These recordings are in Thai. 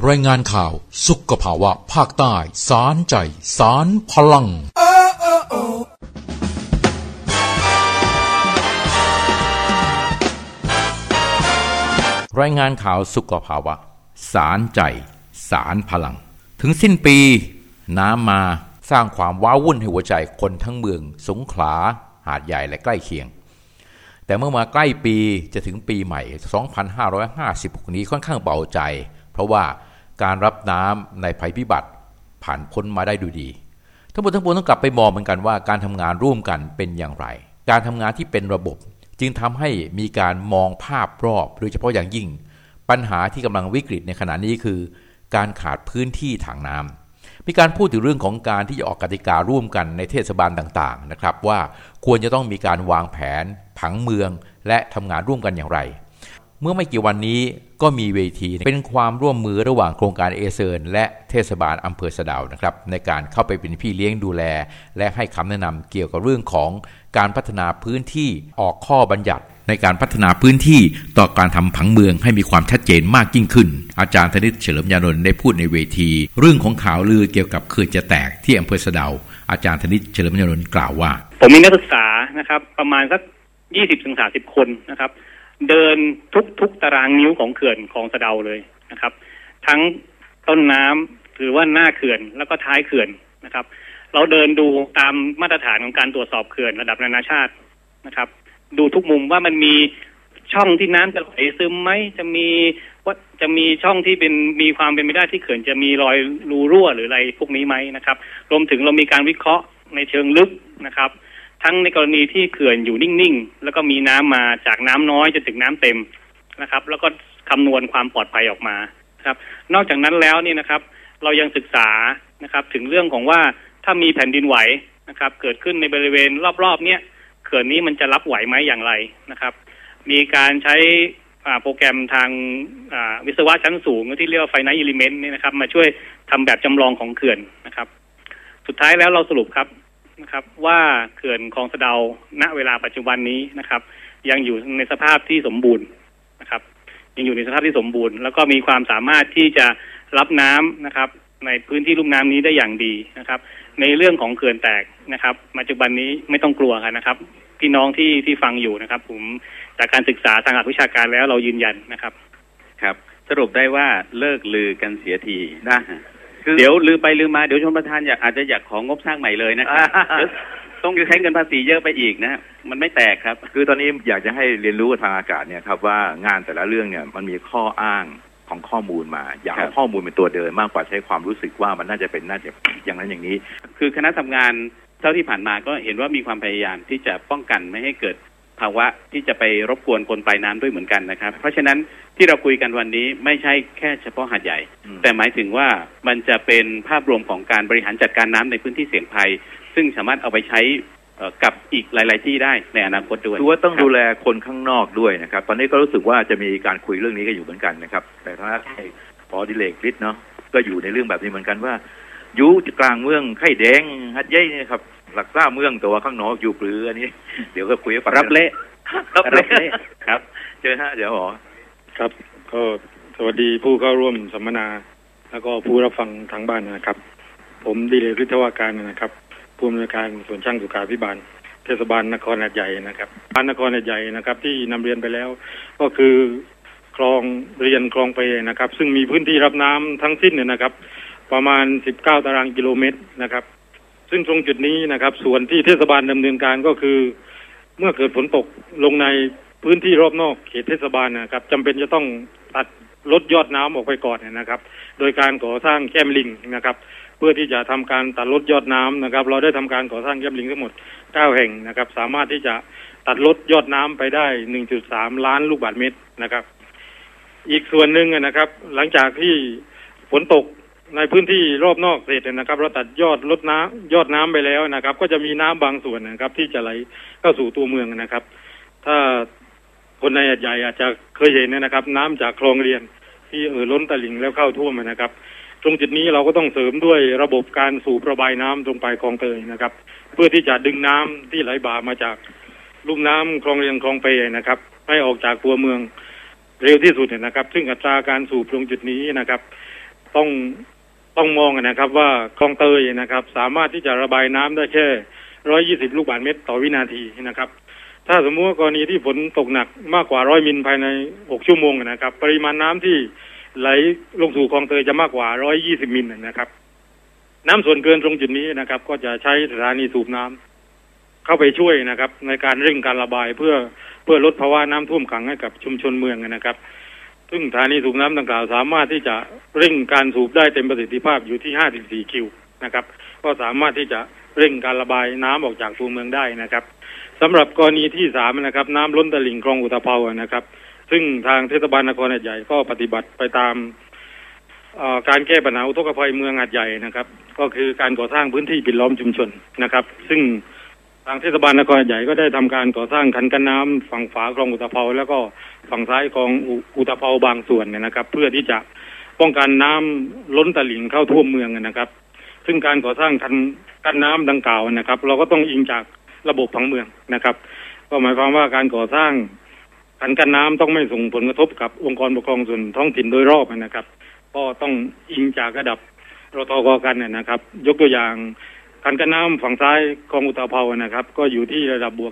รายงานข่าวสุขภาวะภาคใต้สารใจสารพลังรายงานข่าวสุขภาวะสารใจสารพลังถึงสิ้นปีน้ำมาสร้างความว้าวุ่นให้หัวใจคนทั้งเมืองสงขลาหาดใหญ่และใกล้เคียงแต่เมื่อมาใกล้ปีจะถึงปีใหม่2556นี้ค่อนข้างเบาใจเพราะว่าการรับน้ำในภัยพิบัติผ่านพ้นมาได้ดูดีทั้งหมดต้องกลับไปมองเหมือนกันว่าการทำงานร่วมกันเป็นอย่างไรการทำงานที่เป็นระบบจึงทำให้มีการมองภาพรอบโดยเฉพาะอย่างยิ่งปัญหาที่กำลังวิกฤตในขณะนี้คือการขาดพื้นที่ทางน้ำมีการพูดถึงเรื่องของการที่จะออกกติการ่วมกันในเทศบาลต่างๆนะครับว่าควรจะต้องมีการวางแผนผังเมืองและทำงานร่วมกันอย่างไรเมื่อไม่กี่วันนี้ก็มีเวทีเป็นความร่วมมือระหว่างโครงการเอเซิร์นและเทศบาลอำเภอสะเดานะครับในการเข้าไปเป็นพี่เลี้ยงดูแลและให้คำแนะนำเกี่ยวกับเรื่องของการพัฒนาพื้นที่ออกข้อบัญญัติในการพัฒนาพื้นที่ต่อการทำผังเมืองให้มีความชัดเจนมากยิ่งขึ้นอาจารย์ธนิตเฉลิมยานนท์ได้พูดในเวทีเรื่องของข่าวลือเกี่ยวกับเขื่อนจะแตกที่อำเภอสะเดาอาจารย์ธนิตเฉลิมยานนท์กล่าวว่าผมมีนักศึกษานะครับประมาณสัก20-30 คนนะครับเดินทุกตารางนิ้วของเขื่อนคลองสะเดาเลยนะครับทั้งต้นน้ำหรือว่าหน้าเขื่อนแล้วก็ท้ายเขื่อนนะครับเราเดินดูตามมาตรฐานของการตรวจสอบเขื่อนระดับนานาชาตินะครับดูทุกมุมว่ามันมีช่องที่น้ำจะไหลซึมไหมจะมีช่องที่มีความเป็นไปได้ที่เขื่อนจะมีรอยรูรั่วหรืออะไรพวกนี้ไหมนะครับรวมถึงเรามีการวิเคราะห์ในเชิงลึกนะครับทั้งในกรณีที่เขื่อนอยู่นิ่งๆแล้วก็มีน้ำมาจากน้ำน้อยจนถึงน้ำเต็มนะครับแล้วก็คำนวณความปลอดภัยออกมาครับนอกจากนั้นแล้วนี่นะครับเรายังศึกษานะครับถึงเรื่องของว่าถ้ามีแผ่นดินไหวนะครับเกิดขึ้นในบริเวณรอบๆเนี้ยเขื่อนนี้มันจะรับไหวไหมอย่างไรนะครับมีการใช้โปรแกรมทางวิศวะชั้นสูงที่เรียกว่า Finite Element นี่นะครับมาช่วยทำแบบจำลองของเขื่อนนะครับสุดท้ายแล้วเราสรุปครับนะครับว่าเขื่อนคลองสะเดาณเวลาปัจจุบันนี้นะครับยังอยู่ในสภาพที่สมบูรณ์นะครับยังอยู่ในสภาพที่สมบูรณ์แล้วก็มีความสามารถที่จะรับน้ำนะครับในพื้นที่ลุ่มน้ำนี้ได้อย่างดีนะครับในเรื่องของเขื่อนแตกนะครับปัจจุบันนี้ไม่ต้องกลัวกันนะครับพี่น้องที่ฟังอยู่นะครับผมจากการศึกษาทางหลักวิชาการแล้วเรายืนยันนะครับครับสรุปได้ว่าเลิกลือกันเสียทีนะเดี๋ยวลือไปลือมาเดี๋ยวชนประธานอาจจะอยากของงบสร้างใหม่เลยนะครับต้องใช้เงินภาษีเยอะไปอีกนะมันไม่แตกครับคือตอนนี้อยากจะให้เรียนรู้ทางอากาศเนี่ยครับว่างานแต่ละเรื่องเนี่ยมันมีข้ออ้างของข้อมูลมาอยากเอาข้อมูลเป็นตัวเดินมากกว่าใช้ความรู้สึกว่ามันน่าจะอย่างนั้นอย่างนี้คือคณะทำงานเท่าที่ผ่านมาก็เห็นว่ามีความพยายามที่จะป้องกันไม่ให้เกิดภาวะที่จะไปรบกวนคนปลายน้ำด้วยเหมือนกันนะครับเพราะฉะนั้นที่เราคุยกันวันนี้ไม่ใช่แค่เฉพาะหาดใหญ่แต่หมายถึงว่ามันจะเป็นภาพรวมของการบริหารจัดการน้ำในพื้นที่เสี่ยงภัยซึ่งสามารถเอาไปใช้กับอีกหลายๆที่ได้ในอนาคตด้วยคือว่าต้องดูแลคนข้างนอกด้วยนะครับตอนนี้ก็รู้สึกว่าจะมีการคุยเรื่องนี้กันอยู่เหมือนกันนะครับแต่ถ้าพอดิเลกฤทธิ์เนาะก็อยู่ในเรื่องแบบนี้เหมือนกันว่าอยู่กลางเมืองไข่แดงหัดใหญ่นี่ครับหลักซ่าเมืองตัวข้างนอกอยู่ปรืออันนี้เดี๋ยวก็คุยกันรับเละครับเจอฮะเดี๋ยวหรอครับก็สวัสดีผู้เข้าร่วมสัมมนาแล้วก็ผู้รับฟังทางบ้านนะครับผมดิเลกฤทธวาการนะครับผู้อำนวยการส่วนช่างสุขาภิบาลเทศบาลนครหาดใหญ่นะครับนครหาดใหญ่นะครับที่นำเรียนไปแล้วก็คือคลองเรียนคลองเปนะครับซึ่งมีพื้นที่รับน้ำทั้งสิ้นเนี่ยนะครับประมาณ19 ตารางกิโลเมตรนะครับซึ่งตรงจุดนี้นะครับส่วนที่เทศบาลดำเนินการก็คือเมื่อเกิดฝนตกลงในพื้นที่รอบนอกเขตเทศบาลนะครับจำเป็นจะต้องตัดลดยอดน้ำออกไปก่อนนะครับโดยการก่อสร้างแก้มลิงนะครับเพื่อที่จะทำการตัดลดยอดน้ำนะครับเราได้ทำการก่อสร้างแก้มลิงทั้งหมด9 แห่งนะครับสามารถที่จะตัดลดยอดน้ำไปได้ 1.3 ล้านลูกบาศก์เมตรนะครับอีกส่วนหนึ่งนะครับหลังจากที่ฝนตกในพื้นที่รอบนอกเสร็จนะครับเราตัดยอดน้ำไปแล้วนะครับก็จะมีน้ำบางส่วนนะครับที่จะไหลเข้าสู่ตัวเมืองนะครับถ้าคนในหาดใหญ่อาจจะเคยเห็นนะครับน้ำจากคลองเรียนที่ล้นตลิ่งแล้วเข้าท่วมนะครับตรงจุดนี้เราก็ต้องเสริมด้วยระบบการสูบระบายน้ำตรงปลายคลองเตยนะครับเพื่อที่จะดึงน้ำที่ไหลบ่ามาจากลุ่มน้ำคลองเรียนคลองเปนะครับให้ออกจากตัวเมืองเร็วที่สุดนะครับซึ่งอัตราการสูบตรงจุดนี้นะครับต้องมองนะครับว่าคลองเตยนะครับสามารถที่จะระบายน้ำได้แค่120 ลูกบาศก์เมตรต่อวินาทีนะครับถ้าสมมติว่ากรณีที่ฝนตกหนักมากกว่า100 มิลภายใน6 ชั่วโมงนะครับปริมาณน้ำที่ไหลลงสู่คลองเตยจะมากกว่า120 มิลนะครับน้ำส่วนเกินตรงจุดนี้นะครับก็จะใช้สถานีสูบน้ำเข้าไปช่วยนะครับในการเร่งการระบายเพื่อลดภาวะน้ำท่วมขังให้กับชุมชนเมืองนะครับซึ่งสถานีสูบน้ำดังกล่าวสามารถที่จะเร่งการสูบได้เต็มประสิทธิภาพอยู่ที่54 คิวนะครับก็สามารถที่จะเร่งการระบายน้ำออกจากตัวเมืองได้นะครับสำหรับกรณีที่3นะครับน้ำล้นตลิ่งคลองอุตภเปานะครับซึ่งทางเทศบาลนครหาดใหญ่ก็ปฏิบัติไปตามการแก้ปัญหาอุทกภัยเมืองหาดใหญ่นะครับก็คือการก่อสร้างพื้นที่ปิดล้อมชุมชนนะครับซึ่งทางเทศบาลนครหาดใหญ่ก็ได้ทำการก่อสร้างคันกั้นน้ำฝั่งฝาคลองอุตภเปาแล้วก็ฝั่งซ้ายคลองอุตภเปาบางส่วนนะครับเพื่อที่จะป้องกันน้ำล้นตลิ่งเข้าท่วมเมืองนะครับซึ่งการก่อสร้างคันกั้นน้ำดังกล่าวนะครับเราก็ต้องอิงจากระบบผังเมืองนะครับก็หมายความว่าการก่อสร้างคันกั้นน้ำต้องไม่ส่งผลกระทบกับองค์กรปกครองส่วนท้องถิ่นโดยรอบนะครับก็ต้องอิงจากระดับรทก.กันนะครับยกตัวอย่างคันกั้นน้ำฝั่งซ้ายคลองอุตภเปานะครับก็อยู่ที่ระดับบวก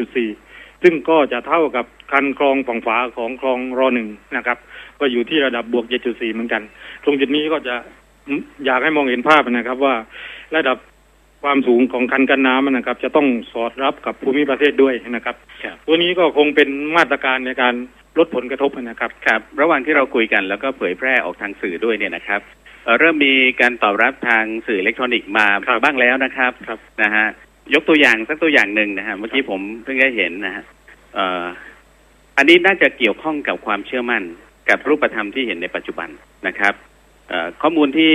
7.4 ซึ่งก็จะเท่ากับคันคลองฝั่งฝาของคลองร.1 นะครับก็อยู่ที่ระดับบวก 7.4 เหมือนกันตรงจุดนี้ก็จะอยากให้มองเห็นภาพนะครับว่าระดับความสูงของคันกั้นน้ำนะครับจะต้องสอดรับกับภูมิประเทศด้วยนะครับตัวนี้ก็คงเป็นมาตรการในการลดผลกระทบนะครับครับระหว่างที่เราคุยกันแล้วก็เผยแพร่ออกทางสื่อด้วยเนี่ยนะครับเริ่มมีการตอบรับทางสื่ออิเล็กทรอนิกส์มาบ้างแล้วนะครับนะฮะยกตัวอย่างสักตัวอย่างหนึ่งนะฮะเมื่อกี้ผมเพิ่งได้เห็นนะฮะอันนี้น่าจะเกี่ยวข้องกับความเชื่อมั่นกับรูปธรรมที่เห็นในปัจจุบันนะครับข้อมูลที่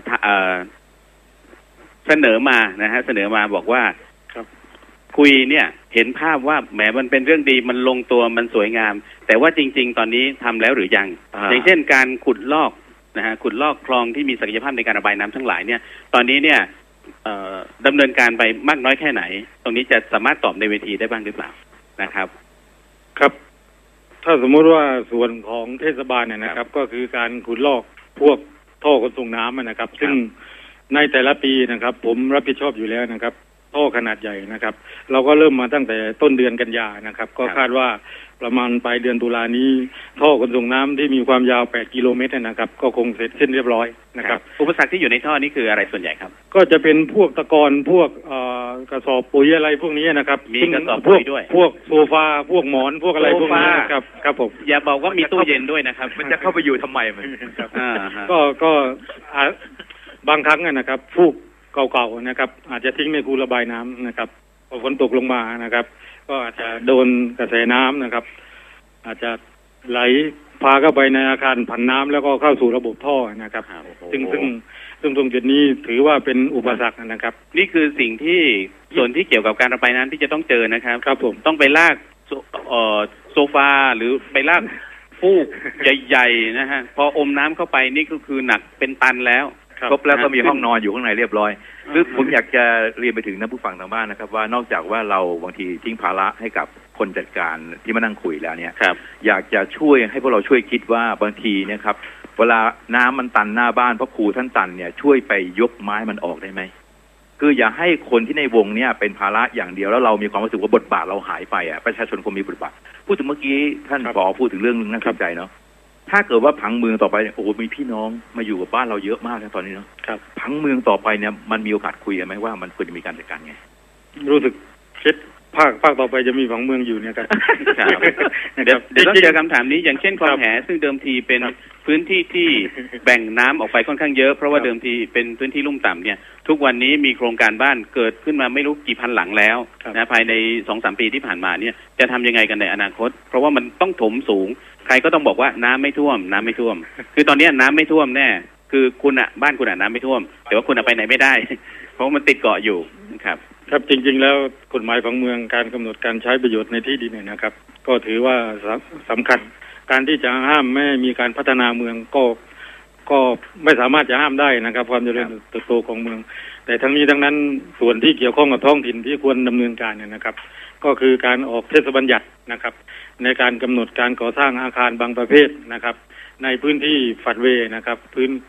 เสนอมานะฮะเสนอมาบอกว่าคุยเนี่ยเห็นภาพว่าแหมมันเป็นเรื่องดีมันลงตัวมันสวยงามแต่ว่าจริงๆตอนนี้ทำแล้วหรือยังอย่างเช่นการขุดลอกนะฮะขุดลอกคลองที่มีศักยภาพในการระบายน้ำทั้งหลายเนี่ยตอนนี้เนี่ยดำเนินการไปมากน้อยแค่ไหนตรงนี้จะสามารถตอบในเวทีได้บ้างหรือเปล่านะครับครับถ้าสมมติว่าส่วนของเทศบาลเนี่ยนะครับก็คือการขุดลอกพวกท่อขนส่งน้ำนะครับซึ่งในแต่ละปีนะครับผมรับผิดชอบอยู่แล้วนะครับท่อขนาดใหญ่นะครับเราก็เริ่มมาตั้งแต่ต้นเดือนกันยานะครับก็คาดว่าประมาณปลายเดือนตุลานี้ท่อขนส่งน้ำที่มีความยาว8 กิโลเมตรนะครับก็คงเสร็จสิ้นเรียบร้อยนะครับอุปสรรคที่อยู่ในท่อนี้คืออะไรส่วนใหญ่ครับก็จะเป็นพวกตะกอนพวกกระสอบปุ๋ยอะไรพวกนี้นะครับมีกระสอบปุ๋ยด้วยพวกโซฟาพวกหมอนพวกอะไรพวกนี้ครับผมอย่าบอกว่ามีตู้เย็นด้วยนะครับมันจะเข้าไปอยู่ทำไมมันก็บางครั้งนะครับฟูกเก่าๆนะครับอาจจะทิ้งในคูระบายน้ำนะครับพอฝนตกลงมานะครับก็อาจจะโดนกระแสน้ำนะครับอาจจะไหลพาเข้าไปในอาคารผันน้ำแล้วก็เข้าสู่ระบบท่อนะครับซึ่งตรงจุดนี้ถือว่าเป็นอุปสรรคนะครับนี่คือสิ่งที่ส่วนที่เกี่ยวกับการระบายน้ำที่จะต้องเจอนะครับครับผมต้องไปลากโซฟาหรือไปลากฟูกใหญ่ๆนะฮะพออมน้ำเข้าไปนี่ก็คือหนักเป็นตันแล้วครบแล้วก็มีห้องนอนอยู่ข้างในเรียบร้อยคือผมอยากจะเรียนไปถึงนักผู้ฟังทางบ้านนะครับว่านอกจากว่าเราบางทีทิ้งภาระให้กับคนจัดการที่มานั่งคุยแล้วเนี่ยอยากจะช่วยให้พวกเราช่วยคิดว่าบางทีเนี่ยครับเวลาน้ำมันตันหน้าบ้านเพราะครูท่านตันเนี่ยช่วยไปยกไม้มันออกได้ไหมคืออย่าให้คนที่ในวงเนี่ยเป็นภาระอย่างเดียวแล้วเรามีความรู้สึกว่าบทบาทเราหายไปประชาชนคงมีบทบาทพูดถึงเมื่อกี้ท่านผอ.พูดถึงเรื่องนึงน่าสนใจเนาะถ้าเกิดว่าผังเมืองต่อไปโอ้โหมีพี่น้องมาอยู่กับบ้านเราเยอะมากนะตอนนี้เนาะผังเมืองต่อไปเนี่ยมันมีโอกาสคุยกันไหมว่ามันควรจะมีการจัดการไงรู้สึกคิดภาคต่อไปจะมีผังเมืองอยู่เนี่ยครับเดี๋ยวต้องเจอคำถามนี้อย่างเช่นคลองแหซึ่งเดิมทีเป็นพื้นที่ที่แบ่งน้ำออกไปค่อนข้างเยอะเพราะว่าเดิมทีเป็นพื้นที่ลุ่มต่ำเนี่ยทุกวันนี้มีโครงการบ้านเกิดขึ้นมาไม่รู้กี่พันหลังแล้วนะภายใน 2-3 ปีที่ผ่านมาเนี่ยจะทำยังไงกันในอนาคตเพราะว่ามันต้องถมสูงใครก็ต้องบอกว่าน้ำไม่ท่วมคือตอนนี้น้ำไม่ท่วมแน่คือคุณบ้านคุณน้ำไม่ท่วมแต่ว่าคุณไปไหนไม่ได้เพราะมันติดเกาะอยู่ครับจริงๆแล้วกฎหมายผังเมืองการกำหนดการใช้ประโยชน์ในที่ดินเนี่ยนะครับก็ถือว่าสำคัญการที่จะห้ามไม่มีการพัฒนาเมืองก็ไม่สามารถจะห้ามได้นะครับความเจริญเติบโตของเมืองแต่ทั้งนี้ทั้งนั้นส่วนที่เกี่ยวข้องกับท้องถิ่นที่ควรดำเนินการเนี่ยนะครับก็คือการออกเทศบัญญัตินะครับในการกำหนดการก่อสร้างอาคารบางประเภทนะครับในพื้นที่ฝัดเวนะครับ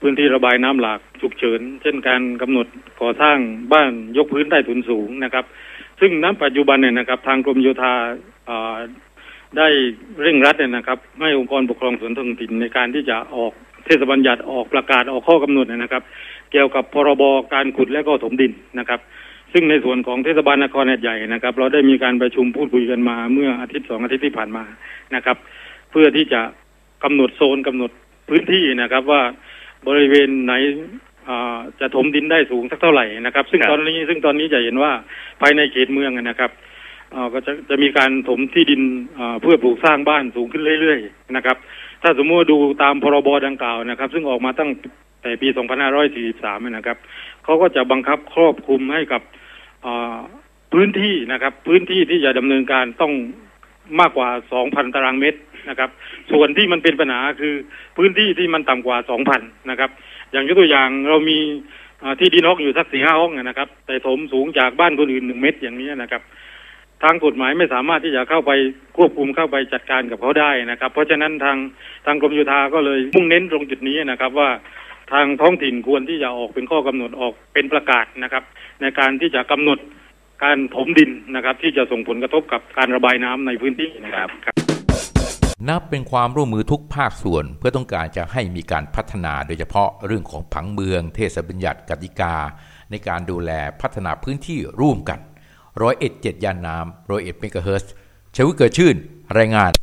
พื้นที่ระบายน้ำหลากฉุกเฉินเช่นการกำหนดก่อสร้างบ้านยกพื้นใต้ถุนสูงนะครับซึ่งณปัจจุบันเนี่ยนะครับทางกรมโยธาได้เร่งรัดเนี่ยนะครับให้องค์กรปกครองส่วนท้องถิ่นในการที่จะออกเทศบัญญัติออกประกาศออกข้อกำหนดนะครับเกี่ยวกับพรบการขุดและก็ถมดินนะครับซึ่งในส่วนของเทศบาลนครหาดใหญ่นะครับเราได้มีการประชุมพูดคุยกันมาเมื่ออาทิตย์2 อาทิตย์ที่ผ่านมานะครับเพื่อที่จะกำหนดโซนกำหนดพื้นที่นะครับว่าบริเวณไหนจะถมดินได้สูงสักเท่าไหร่นะครับซึ่งตอนนี้จะเห็นว่าภายในเขตเมืองนะครับก็จะมีการถมที่ดินเพื่อปลูกสร้างบ้านสูงขึ้นเรื่อยๆนะครับถ้าสมมติดูตามพรบดังกล่าวนะครับซึ่งออกมาตั้งแต่ปี 2543 นะครับเขาก็จะบังคับครอบคลุมให้กับพื้นที่นะครับพื้นที่ที่จะดำเนินการต้องมากกว่า 2,000 ตารางเมตรนะครับส่วนที่มันเป็นปัญหาคือพื้นที่ที่มันต่ำกว่า 2,000 นะครับอย่างยกตัวอย่างเรามีที่ดินห้องอยู่สัก 4-5 ห้องนะครับแต่ถมสูงจากบ้านคนอื่น1 เมตรอย่างนี้นะครับทางกฎหมายไม่สามารถที่จะเข้าไปควบคุมเข้าไปจัดการกับเขาได้นะครับเพราะฉะนั้นทางกรมโยธาก็เลยมุ่งเน้นตรงจุดนี้นะครับว่าทางท้องถิ่นควรที่จะออกเป็นข้อกำหนดออกเป็นประกาศนะครับในการที่จะกำหนดการถมดินนะครับที่จะส่งผลกระทบกับการระบายน้ำในพื้นที่นะครับนับเป็นความร่วมมือทุกภาคส่วนเพื่อต้องการจะให้มีการพัฒนาโดยเฉพาะเรื่องของผังเมืองเทศบัญญัติกติกาในการดูแลพัฒนาพื้นที่ร่วมกัน101 7 ย่านน้ำ101 เมกะเฮิรตซ์ ชวิต เกิดชื่นรายงาน